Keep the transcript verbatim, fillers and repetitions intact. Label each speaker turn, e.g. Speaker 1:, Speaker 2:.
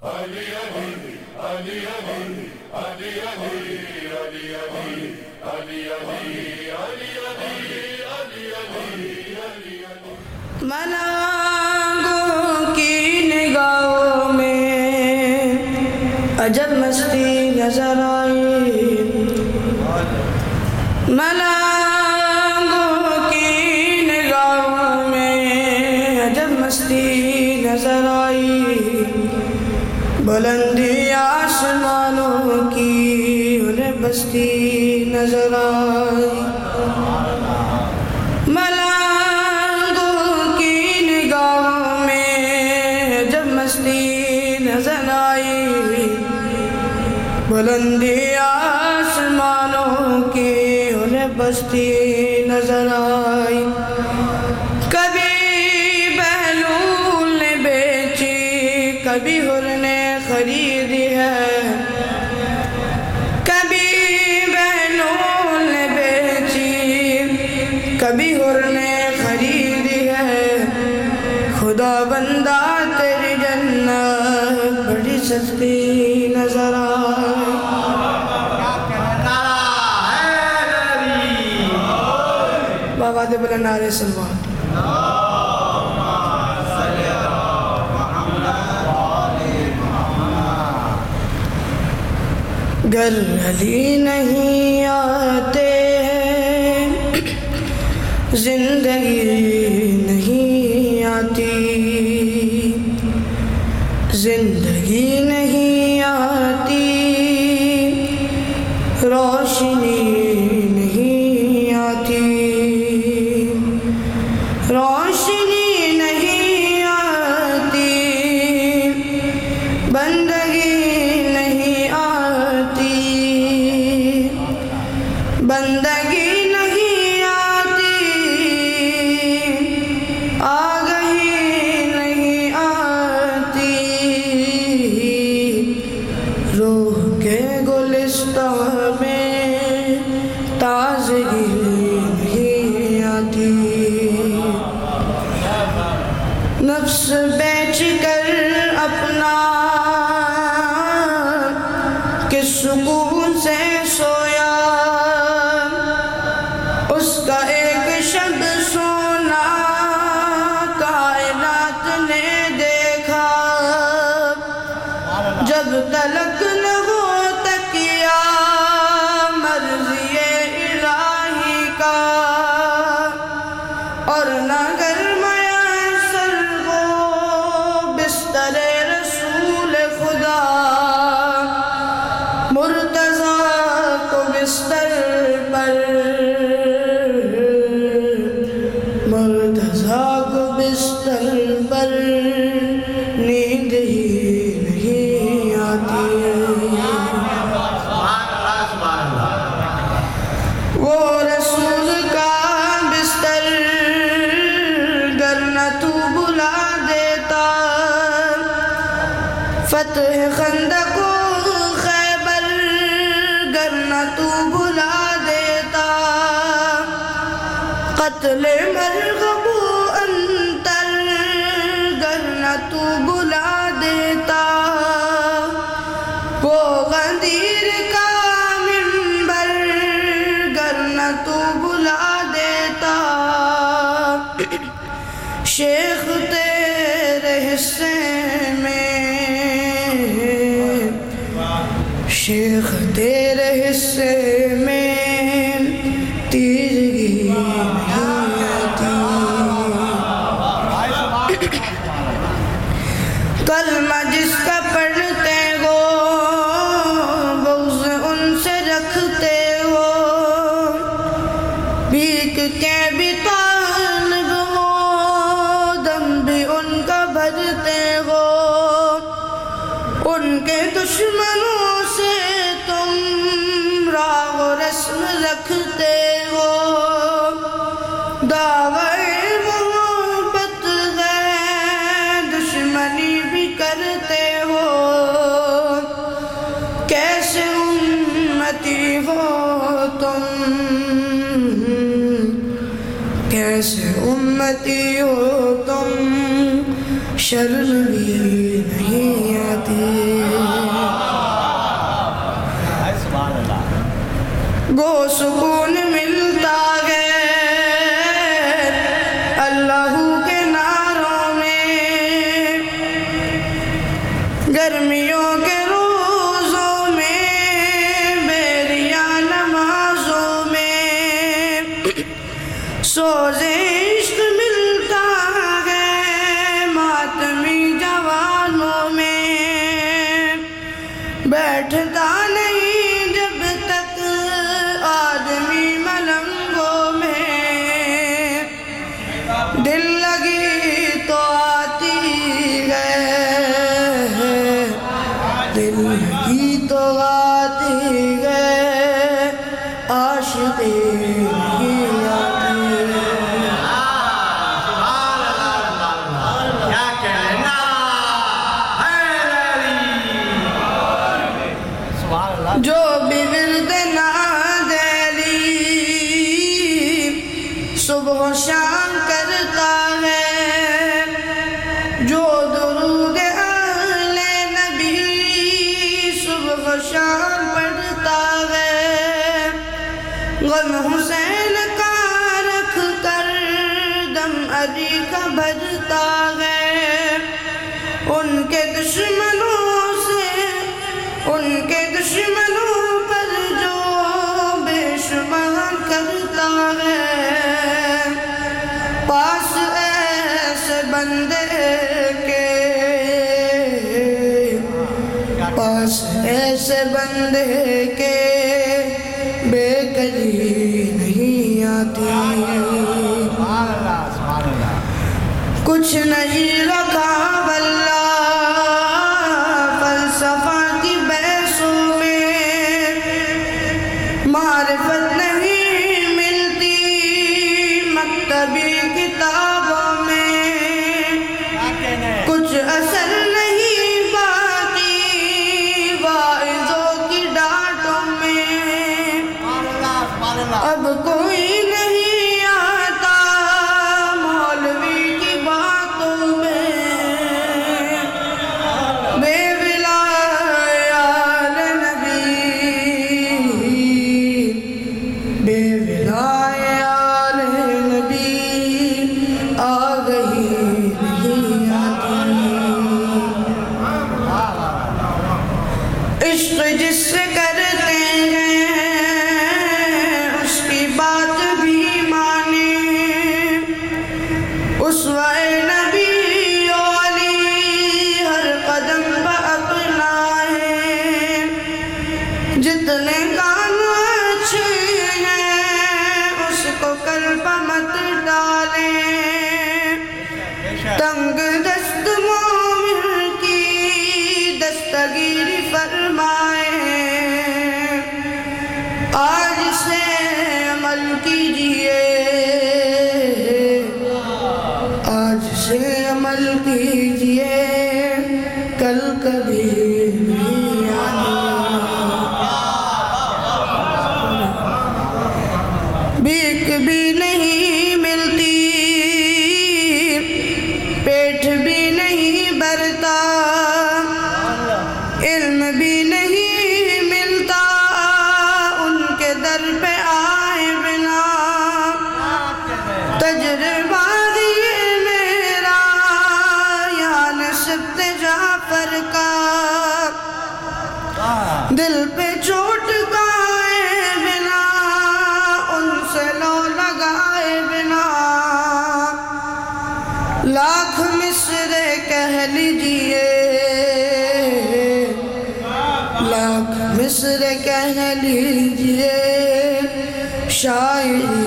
Speaker 1: ملانگوں کی نگاہوں میں عجب مستی نظر آئی، ملانگوں کی نگاہوں میں عجب مستی نظر آئی، بلندی آسمانوں کی انہیں بستی نظر آئی، ملانگوں کی نگاہوں میں عجب مستی نظر آئی، بلندی آسمانوں کی انہیں بستی نظر آئی، کبھی بہلول نے بیچی کبھی حر نے خریدی ہے، کبھی بہلول نے بیچی کبھی حر نے خریدی ہے، خدا بندہ تیری جنت بڑی سستی نظر آئی۔ بابا دے بلند نعرے سلوات۔ گر علی نہیں آتے زندگی نہیں آتی، زندگی نہیں آتی، روشنی نہیں آتی، روشنی نہیں آتی، بندگی نہیں آتی، بندگی نہیں آتی، آگہی نہیں آتی، روح کے گلستان میں تازگی نہیں آتی، نفس بیچ کر اپنا کس سکون سے سویا، اس کا ایک شب سونا کائنات نے دیکھا، جب تلک نہ ہو تکیا مرضی الہی کا، اور نہ گرمایا سر ہو بستر رسول خدا، مرتضیٰ کو بستر پر، مرتضیٰ کو بستر پر نیند ہی نہیں آتی، وہ رسول کا بستر گر نہ تو بلا دیتا، فتح خندق و خیبر گر نہ تو بلا دیتا، قتل مرغب و انتر گر نہ تو بلا دیتا، وہ غدیر کا منبر گر نہ تو بلا دیتا، شیخ تیرے حصے میں، شیخ تیرے حصے میں تیرگی نہیں آتی، کلمہ جس کا پڑھتے ہو بغض ان سے رکھتے ہو، بھیک کے بھی طالب ہو دم بھی ان کا بھرتے ہو، ان کے دشمنوں سے تم راگ و رسم رکھتے ہو، دعوی محبت ہے دشمنی بھی کرتے ہو، کیسے امتی ہو تم، کیسے امتی ہو تم، شرم بھی نہیں آتی۔ گرمیوں کے روزوں میں بیریاں نمازوں میں سوز عشق ملتا ہے ماتمی جوانوں میں بیٹھتا نہیں جب تک آدمی ملنگوں میں دل لگی تو آتی ہے دل لگی تو آتی ہے عاشقی نہیں آتی جو بھی ورد نادیلی صبح و شام کرتا ہے جو درود اہل نبی صبح و شام پڑھتا ہے غم حسین کا رکھ کر دم علی کا بھرتا ہے ان کے دشمنوں سے ان کے دشمنوں پر جو بے شمار کرتا ہے پاس ایسے بندے کے پاس ایسے بندے کے بے کلی نہیں آتی کچھ نہیں رکھا واللہ فلسفہ کی بحثوں میں معرفت نہیں ملتی مکتبی کتابوں میں کچھ اثر نہیں باقی واعظوں کی ڈانٹوں میں اب کوئی نہیں آتا مولوی کی باتوں میں بے ولایات نبی بے ولایات نبی آ گئی نہیں آتی عشق جس سے کرتے ہیں اس کی بات بھی مانے اسوہ نبی علی ہر قدم پہ اپنائے جتنے کام اچھے ہیں اس کو قلب مت ڈالیں تنگ دست مومن کی دستگیری فرمائیں آج سے عمل کیجئے آج سے عمل کیجئے کل کبھی نہیں آنے بھیک بھی نہیں ملتی پیٹ بھی نہیں بھرتا علم بھی نہیں ملتا ان کے در پہ آئے بنا تجربہ یہ میرا یا نسبت جعفر کا دل پہ چوٹ گائے بنا ان سے لو لگائے بنا لاکھ مصرے کہہ لیجئے لاکھ مصرے کہہ لیجئے شاعری